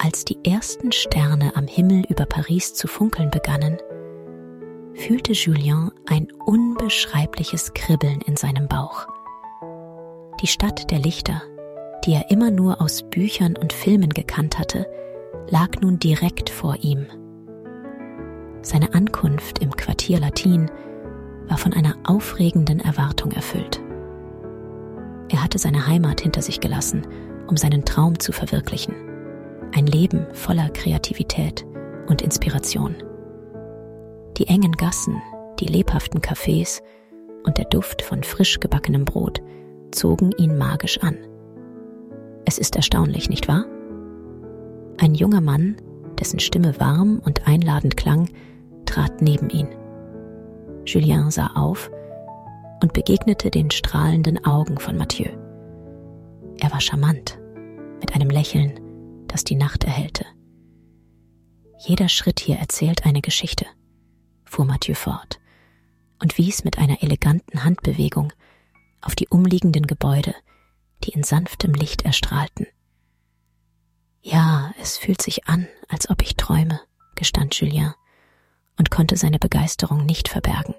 Als die ersten Sterne am Himmel über Paris zu funkeln begannen, fühlte Julien ein unbeschreibliches Kribbeln in seinem Bauch. Die Stadt der Lichter, die er immer nur aus Büchern und Filmen gekannt hatte, lag nun direkt vor ihm. Seine Ankunft im Quartier Latin war von einer aufregenden Erwartung erfüllt. Er hatte seine Heimat hinter sich gelassen, um seinen Traum zu verwirklichen. Ein Leben voller Kreativität und Inspiration. Die engen Gassen, die lebhaften Cafés und der Duft von frisch gebackenem Brot zogen ihn magisch an. Es ist erstaunlich, nicht wahr? Ein junger Mann, dessen Stimme warm und einladend klang, trat neben ihn. Julien sah auf und begegnete den strahlenden Augen von Mathieu. Er war charmant, mit einem Lächeln, das die Nacht erhellte. Jeder Schritt hier erzählt eine Geschichte, fuhr Mathieu fort und wies mit einer eleganten Handbewegung auf die umliegenden Gebäude, die in sanftem Licht erstrahlten. Ja, es fühlt sich an, als ob ich träume, gestand Julien und konnte seine Begeisterung nicht verbergen.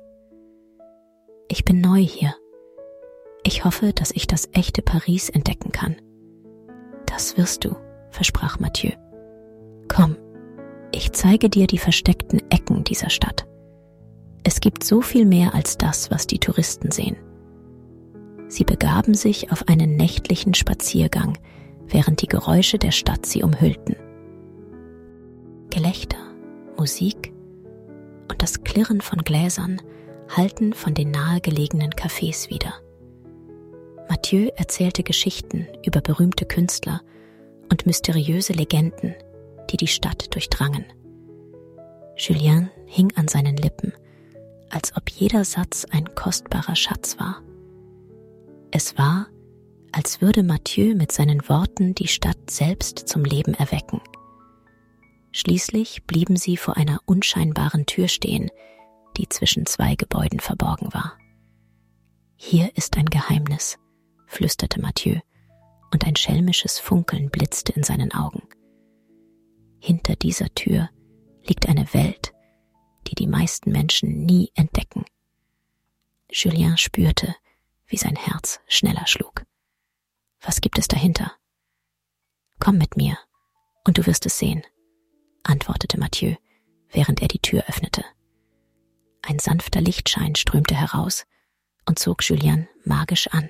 Ich bin neu hier. Ich hoffe, dass ich das echte Paris entdecken kann. Das wirst du, versprach Mathieu. Komm, ich zeige dir die versteckten Ecken dieser Stadt. Es gibt so viel mehr als das, was die Touristen sehen. Sie begaben sich auf einen nächtlichen Spaziergang, während die Geräusche der Stadt sie umhüllten. Gelächter, Musik und das Klirren von Gläsern hallten von den nahegelegenen Cafés wider. Mathieu erzählte Geschichten über berühmte Künstler und mysteriöse Legenden, die die Stadt durchdrangen. Julien hing an seinen Lippen, als ob jeder Satz ein kostbarer Schatz war. Es war, als würde Mathieu mit seinen Worten die Stadt selbst zum Leben erwecken. Schließlich blieben sie vor einer unscheinbaren Tür stehen, die zwischen zwei Gebäuden verborgen war. Hier ist ein Geheimnis, flüsterte Mathieu, und ein schelmisches Funkeln blitzte in seinen Augen. Hinter dieser Tür liegt eine Welt, die die meisten Menschen nie entdecken. Julien spürte, wie sein Herz schneller schlug. Was gibt es dahinter? Komm mit mir, und du wirst es sehen, antwortete Mathieu, während er die Tür öffnete. Ein sanfter Lichtschein strömte heraus und zog Julien magisch an.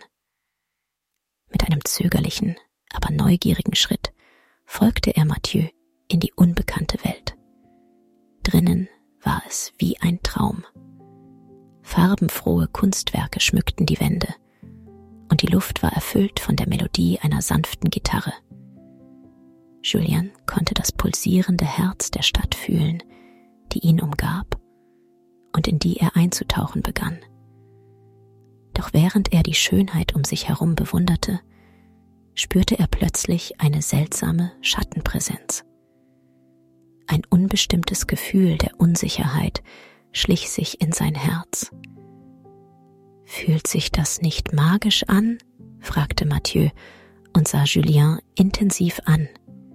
Mit einem zögerlichen, aber neugierigen Schritt folgte er Mathieu in die unbekannte Welt. Drinnen war es wie ein Traum. Farbenfrohe Kunstwerke schmückten die Wände und die Luft war erfüllt von der Melodie einer sanften Gitarre. Julien konnte das pulsierende Herz der Stadt fühlen, die ihn umgab und in die er einzutauchen begann. Doch während er die Schönheit um sich herum bewunderte, spürte er plötzlich eine seltsame Schattenpräsenz. Ein unbestimmtes Gefühl der Unsicherheit schlich sich in sein Herz. »Fühlt sich das nicht magisch an?« fragte Mathieu und sah Julien intensiv an.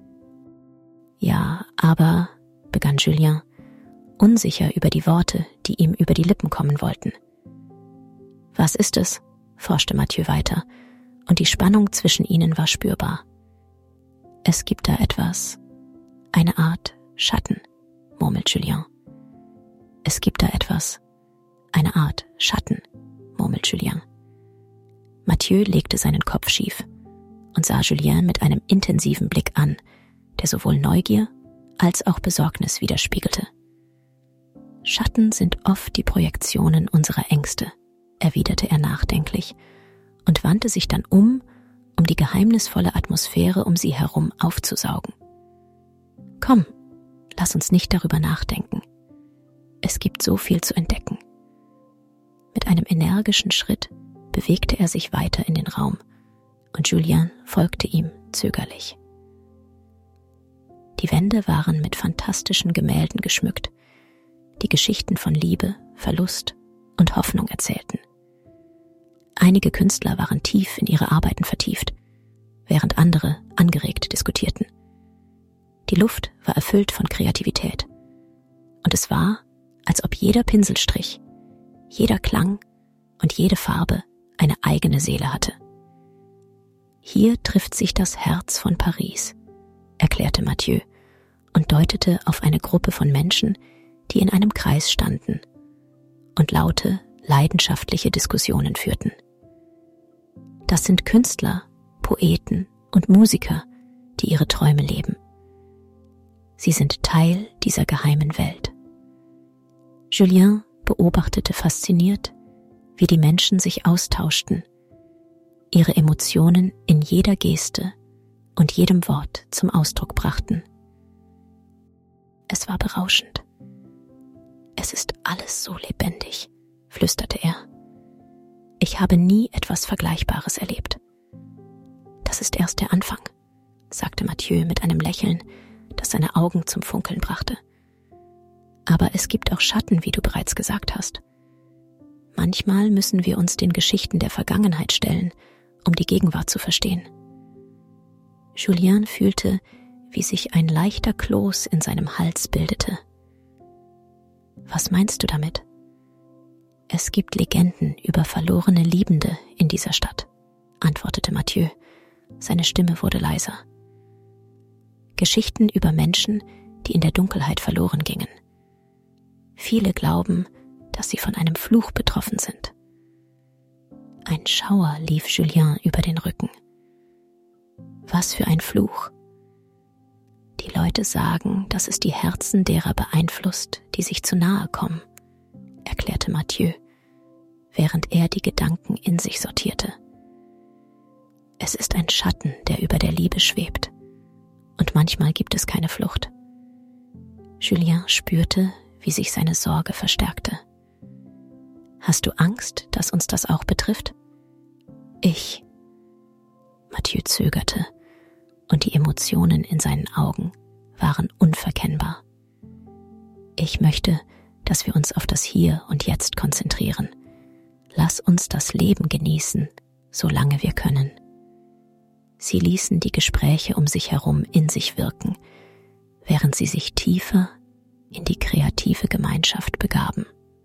»Ja, aber«, begann Julien, unsicher über die Worte, die ihm über die Lippen kommen wollten. »Was ist es?« forschte Mathieu weiter, und die Spannung zwischen ihnen war spürbar. »Es gibt da etwas, eine Art Schatten«, murmelt Julien. »Es gibt da etwas, eine Art Schatten«, murmelt Julien. Mathieu legte seinen Kopf schief und sah Julien mit einem intensiven Blick an, der sowohl Neugier als auch Besorgnis widerspiegelte. »Schatten sind oft die Projektionen unserer Ängste«, erwiderte er nachdenklich und wandte sich dann um die geheimnisvolle Atmosphäre um sie herum aufzusaugen. »Komm, lass uns nicht darüber nachdenken. Es gibt so viel zu entdecken.« Mit einem energischen Schritt bewegte er sich weiter in den Raum und Julien folgte ihm zögerlich. Die Wände waren mit fantastischen Gemälden geschmückt, die Geschichten von Liebe, Verlust und Hoffnung erzählten. Einige Künstler waren tief in ihre Arbeiten vertieft, während andere angeregt diskutierten. Die Luft war erfüllt von Kreativität. Und es war, als ob jeder Pinselstrich, jeder Klang und jede Farbe eine eigene Seele hatte. Hier trifft sich das Herz von Paris, erklärte Mathieu und deutete auf eine Gruppe von Menschen, die in einem Kreis standen und laute, leidenschaftliche Diskussionen führten. Das sind Künstler, Poeten und Musiker, die ihre Träume leben. Sie sind Teil dieser geheimen Welt. Julien beobachtete fasziniert, wie die Menschen sich austauschten, ihre Emotionen in jeder Geste und jedem Wort zum Ausdruck brachten. Es war berauschend. Es ist alles so lebendig, flüsterte er. Ich habe nie etwas Vergleichbares erlebt. Das ist erst der Anfang, sagte Mathieu mit einem Lächeln, das seine Augen zum Funkeln brachte. Aber es gibt auch Schatten, wie du bereits gesagt hast. Manchmal müssen wir uns den Geschichten der Vergangenheit stellen, um die Gegenwart zu verstehen. Julien fühlte, wie sich ein leichter Kloß in seinem Hals bildete. Was meinst du damit? Es gibt Legenden über verlorene Liebende in dieser Stadt, antwortete Mathieu. Seine Stimme wurde leiser. Geschichten über Menschen, die in der Dunkelheit verloren gingen. Viele glauben, dass sie von einem Fluch betroffen sind. Ein Schauer lief Julien über den Rücken. Was für ein Fluch! Die Leute sagen, dass es die Herzen derer beeinflusst, die sich zu nahe kommen, erklärte Mathieu, während er die Gedanken in sich sortierte. Es ist ein Schatten, der über der Liebe schwebt, und manchmal gibt es keine Flucht. Julien spürte, wie sich seine Sorge verstärkte. Hast du Angst, dass uns das auch betrifft? Mathieu zögerte, und die Emotionen in seinen Augen waren unverkennbar. Ich möchte, dass wir uns auf das Hier und Jetzt konzentrieren. Lass uns das Leben genießen, solange wir können. Sie ließen die Gespräche um sich herum in sich wirken, während sie sich tiefer in die kreative Gemeinschaft begaben.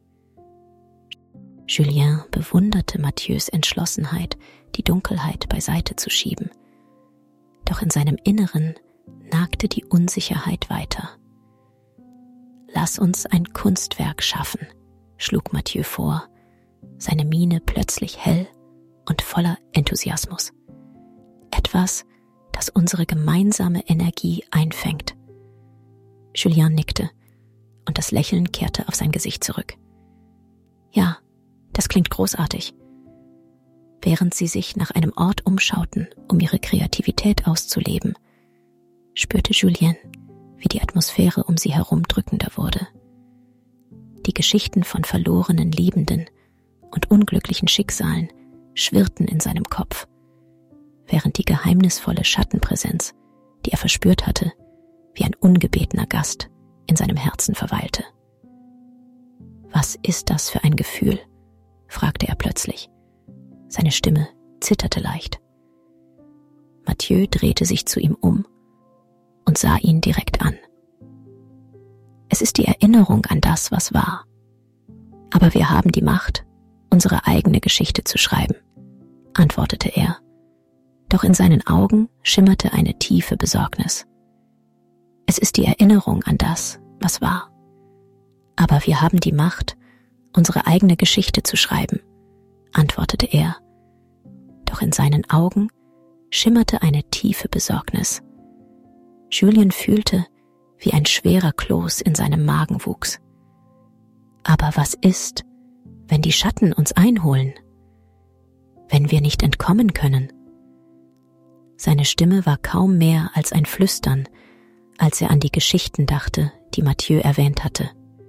Julien bewunderte Mathieu's Entschlossenheit, die Dunkelheit beiseite zu schieben. Doch in seinem Inneren nagte die Unsicherheit weiter. Lass uns ein Kunstwerk schaffen, schlug Mathieu vor, seine Miene plötzlich hell und voller Enthusiasmus. Etwas, das unsere gemeinsame Energie einfängt. Julien nickte und das Lächeln kehrte auf sein Gesicht zurück. Ja, das klingt großartig. Während sie sich nach einem Ort umschauten, um ihre Kreativität auszuleben, spürte Julien, wie die Atmosphäre um sie herum drückender wurde. Die Geschichten von verlorenen Liebenden und unglücklichen Schicksalen schwirrten in seinem Kopf, während die geheimnisvolle Schattenpräsenz, die er verspürt hatte, wie ein ungebetener Gast in seinem Herzen verweilte. Was ist das für ein Gefühl? Fragte er plötzlich. Seine Stimme zitterte leicht. Mathieu drehte sich zu ihm um und sah ihn direkt an. Es ist die Erinnerung an das, was war. Aber wir haben die Macht, unsere eigene Geschichte zu schreiben, antwortete er. Doch in seinen Augen schimmerte eine tiefe Besorgnis. Es ist die Erinnerung an das, was war. Aber wir haben die Macht, unsere eigene Geschichte zu schreiben, antwortete er. Doch in seinen Augen schimmerte eine tiefe Besorgnis. Julien fühlte, wie ein schwerer Kloß in seinem Magen wuchs. Aber was ist, wenn die Schatten uns einholen? Wenn wir nicht entkommen können? Seine Stimme war kaum mehr als ein Flüstern, als er an die Geschichten dachte, die Mathieu erwähnt hatte.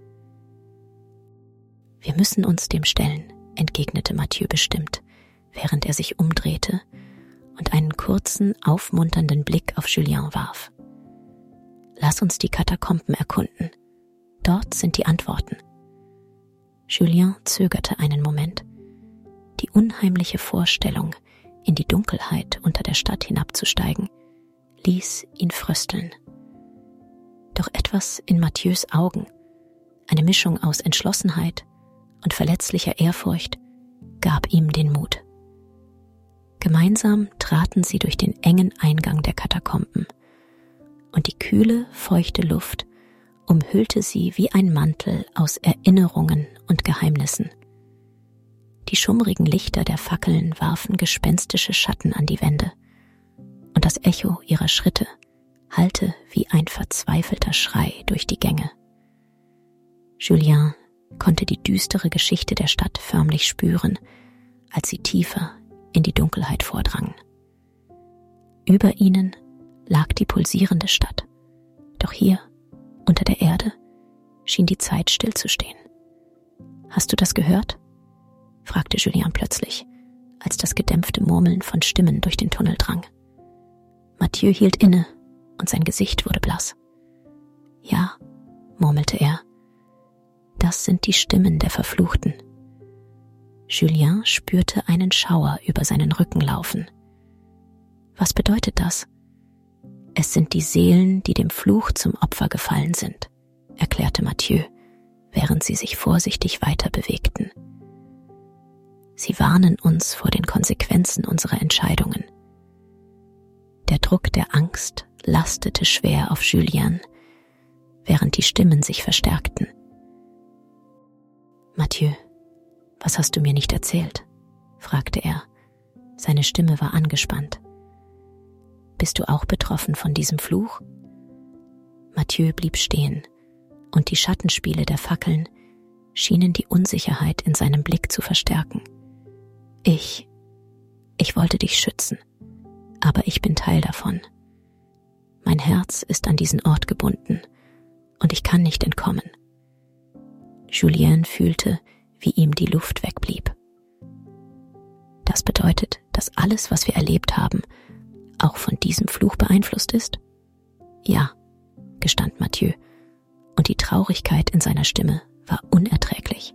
Wir müssen uns dem stellen, entgegnete Mathieu bestimmt, während er sich umdrehte und einen kurzen, aufmunternden Blick auf Julien warf. Lass uns die Katakomben erkunden. Dort sind die Antworten. Julien zögerte einen Moment. Die unheimliche Vorstellung, in die Dunkelheit unter der Stadt hinabzusteigen, ließ ihn frösteln. Doch etwas in Mathieu's Augen, eine Mischung aus Entschlossenheit und verletzlicher Ehrfurcht, gab ihm den Mut. Gemeinsam traten sie durch den engen Eingang der Katakomben, und die kühle, feuchte Luft umhüllte sie wie ein Mantel aus Erinnerungen und Geheimnissen. Die schummrigen Lichter der Fackeln warfen gespenstische Schatten an die Wände, und das Echo ihrer Schritte hallte wie ein verzweifelter Schrei durch die Gänge. Julien konnte die düstere Geschichte der Stadt förmlich spüren, als sie tiefer in die Dunkelheit vordrangen. Über ihnen lag die pulsierende Stadt, doch hier, unter der Erde, schien die Zeit stillzustehen. »Hast du das gehört?« fragte Julien plötzlich, als das gedämpfte Murmeln von Stimmen durch den Tunnel drang. Mathieu hielt inne und sein Gesicht wurde blass. »Ja«, murmelte er, »das sind die Stimmen der Verfluchten.« Julien spürte einen Schauer über seinen Rücken laufen. »Was bedeutet das?« »Es sind die Seelen, die dem Fluch zum Opfer gefallen sind«, erklärte Mathieu, während sie sich vorsichtig weiter bewegten. »Sie warnen uns vor den Konsequenzen unserer Entscheidungen.« Der Druck der Angst lastete schwer auf Julien, während die Stimmen sich verstärkten. »Mathieu, was hast du mir nicht erzählt?« fragte er. Seine Stimme war angespannt. »Bist du auch betroffen von diesem Fluch?« Mathieu blieb stehen, und die Schattenspiele der Fackeln schienen die Unsicherheit in seinem Blick zu verstärken. Ich wollte dich schützen, aber ich bin Teil davon. Mein Herz ist an diesen Ort gebunden, und ich kann nicht entkommen.« Julien fühlte, wie ihm die Luft wegblieb. »Das bedeutet, dass alles, was wir erlebt haben, auch von diesem Fluch beeinflusst ist?« »Ja«, gestand Mathieu, und die Traurigkeit in seiner Stimme war unerträglich.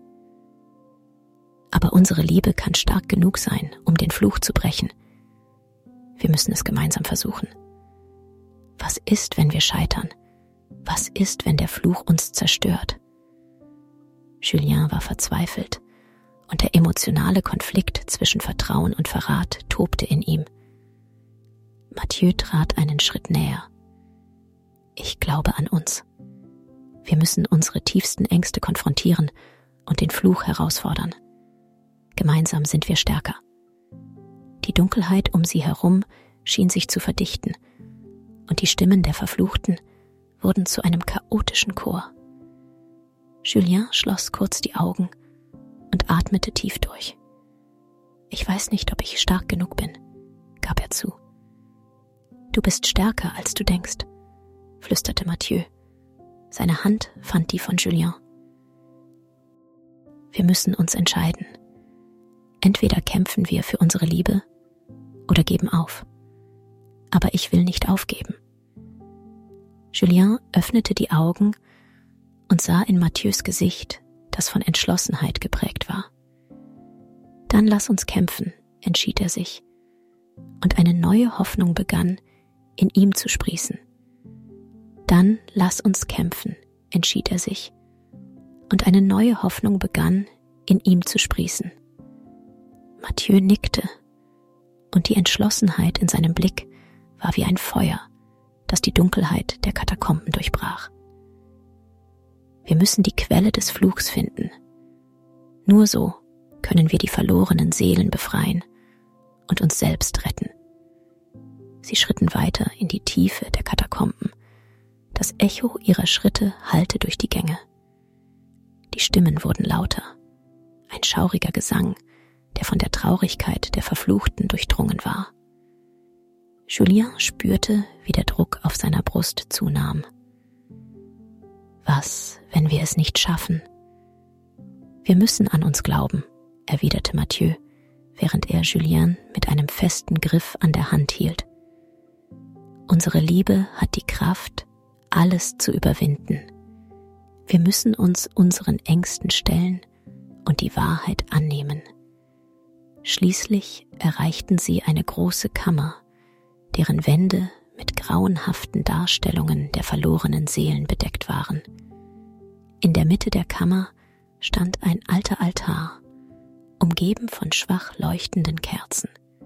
»Aber unsere Liebe kann stark genug sein, um den Fluch zu brechen. Wir müssen es gemeinsam versuchen. Was ist, wenn wir scheitern? Was ist, wenn der Fluch uns zerstört?« Julien war verzweifelt, und der emotionale Konflikt zwischen Vertrauen und Verrat tobte in ihm. Mathieu trat einen Schritt näher. »Ich glaube an uns. Wir müssen unsere tiefsten Ängste konfrontieren und den Fluch herausfordern. Gemeinsam sind wir stärker.« Die Dunkelheit um sie herum schien sich zu verdichten, und die Stimmen der Verfluchten wurden zu einem chaotischen Chor. Julien schloss kurz die Augen und atmete tief durch. »Ich weiß nicht, ob ich stark genug bin«, gab er zu. »Du bist stärker, als du denkst«, flüsterte Mathieu. Seine Hand fand die von Julien. »Wir müssen uns entscheiden. Entweder kämpfen wir für unsere Liebe oder geben auf. Aber ich will nicht aufgeben.« Julien öffnete die Augen und sah in Matthieus Gesicht, das von Entschlossenheit geprägt war. »Dann lass uns kämpfen«, entschied er sich, und eine neue Hoffnung begann, in ihm zu sprießen. »Dann lass uns kämpfen«, entschied er sich, und eine neue Hoffnung begann, in ihm zu sprießen. Mathieu nickte, und die Entschlossenheit in seinem Blick war wie ein Feuer, das die Dunkelheit der Katakomben durchbrach. Wir müssen die Quelle des Fluchs finden. Nur so können wir die verlorenen Seelen befreien und uns selbst retten. Sie schritten weiter in die Tiefe der Katakomben. Das Echo ihrer Schritte hallte durch die Gänge. Die Stimmen wurden lauter. Ein schauriger Gesang, der von der Traurigkeit der Verfluchten durchdrungen war. Julien spürte, wie der Druck auf seiner Brust zunahm. »Was, wenn wir es nicht schaffen?« »Wir müssen an uns glauben«, erwiderte Mathieu, während er Julien mit einem festen Griff an der Hand hielt. »Unsere Liebe hat die Kraft, alles zu überwinden. Wir müssen uns unseren Ängsten stellen und die Wahrheit annehmen.« Schließlich erreichten sie eine große Kammer, deren Wände mit grauenhaften Darstellungen der verlorenen Seelen bedeckt waren. In der Mitte der Kammer stand ein alter Altar, umgeben von schwach leuchtenden Kerzen.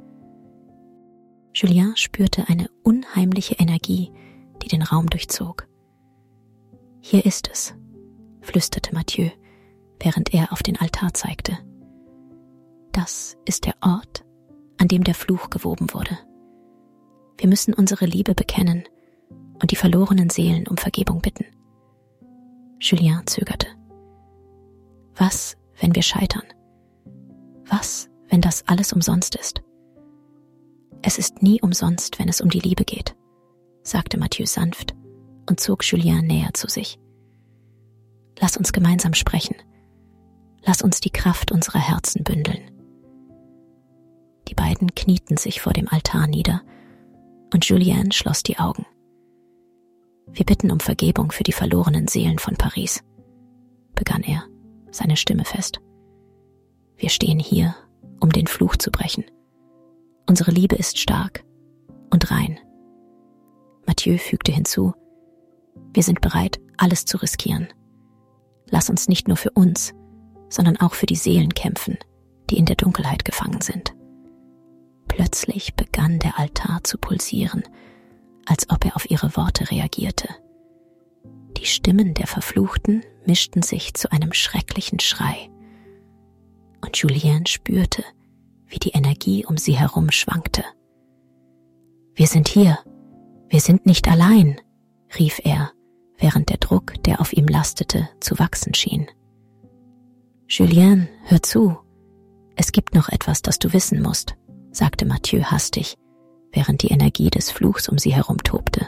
Julien spürte eine unheimliche Energie, die den Raum durchzog. »Hier ist es«, flüsterte Mathieu, während er auf den Altar zeigte. »Das ist der Ort, an dem der Fluch gewoben wurde. Wir müssen unsere Liebe bekennen und die verlorenen Seelen um Vergebung bitten.« Julien zögerte. Was, wenn wir scheitern? Was, wenn das alles umsonst ist? Es ist nie umsonst, wenn es um die Liebe geht, sagte Mathieu sanft und zog Julien näher zu sich. Lass uns gemeinsam sprechen. Lass uns die Kraft unserer Herzen bündeln. Die beiden knieten sich vor dem Altar nieder und Julien schloss die Augen. Wir bitten um Vergebung für die verlorenen Seelen von Paris, begann er, seine Stimme fest. Wir stehen hier, um den Fluch zu brechen. Unsere Liebe ist stark und rein. Mathieu fügte hinzu, wir sind bereit, alles zu riskieren. Lass uns nicht nur für uns, sondern auch für die Seelen kämpfen, die in der Dunkelheit gefangen sind. Plötzlich begann der Altar zu pulsieren, als ob er auf ihre Worte reagierte. Die Stimmen der Verfluchten mischten sich zu einem schrecklichen Schrei. Und Julien spürte, wie die Energie um sie herum schwankte. »Wir sind hier, wir sind nicht allein«, rief er, während der Druck, der auf ihm lastete, zu wachsen schien. »Julien, hör zu, es gibt noch etwas, das du wissen musst«, sagte Mathieu hastig, während die Energie des Fluchs um sie herum tobte.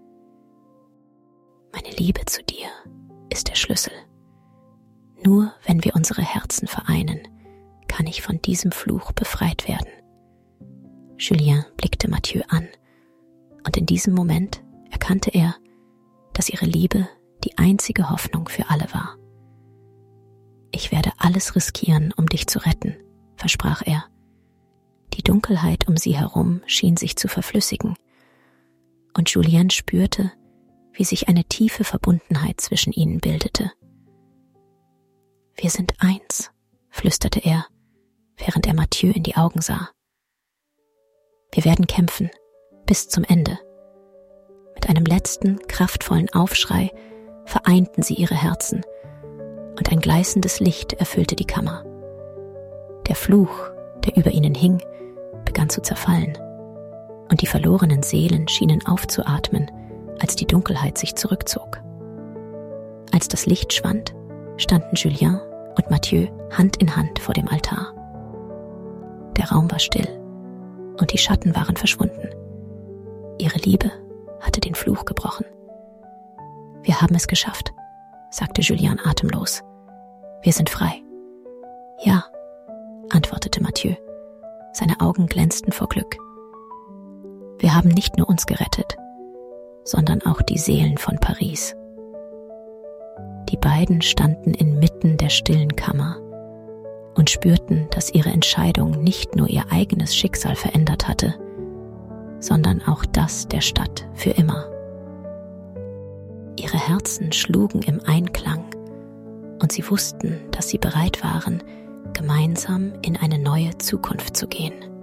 »Meine Liebe zu dir ist der Schlüssel. Nur wenn wir unsere Herzen vereinen, kann ich von diesem Fluch befreit werden.« Julien blickte Mathieu an, und in diesem Moment erkannte er, dass ihre Liebe die einzige Hoffnung für alle war. »Ich werde alles riskieren, um dich zu retten«, versprach er. Die Dunkelheit um sie herum schien sich zu verflüssigen, und Julien spürte, wie sich eine tiefe Verbundenheit zwischen ihnen bildete. »Wir sind eins«, flüsterte er, während er Mathieu in die Augen sah. »Wir werden kämpfen, bis zum Ende.« Mit einem letzten, kraftvollen Aufschrei vereinten sie ihre Herzen, und ein gleißendes Licht erfüllte die Kammer. Der Fluch, der über ihnen hing, begann zu zerfallen, und die verlorenen Seelen schienen aufzuatmen, als die Dunkelheit sich zurückzog. Als das Licht schwand, standen Julien und Mathieu Hand in Hand vor dem Altar. Der Raum war still, und die Schatten waren verschwunden. Ihre Liebe hatte den Fluch gebrochen. »Wir haben es geschafft«, sagte Julien atemlos. »Wir sind frei.« »Ja«, antwortete Mathieu. Seine Augen glänzten vor Glück. »Wir haben nicht nur uns gerettet, sondern auch die Seelen von Paris.« Die beiden standen inmitten der stillen Kammer und spürten, dass ihre Entscheidung nicht nur ihr eigenes Schicksal verändert hatte, sondern auch das der Stadt für immer. Ihre Herzen schlugen im Einklang, und sie wussten, dass sie bereit waren, gemeinsam in eine neue Zukunft zu gehen.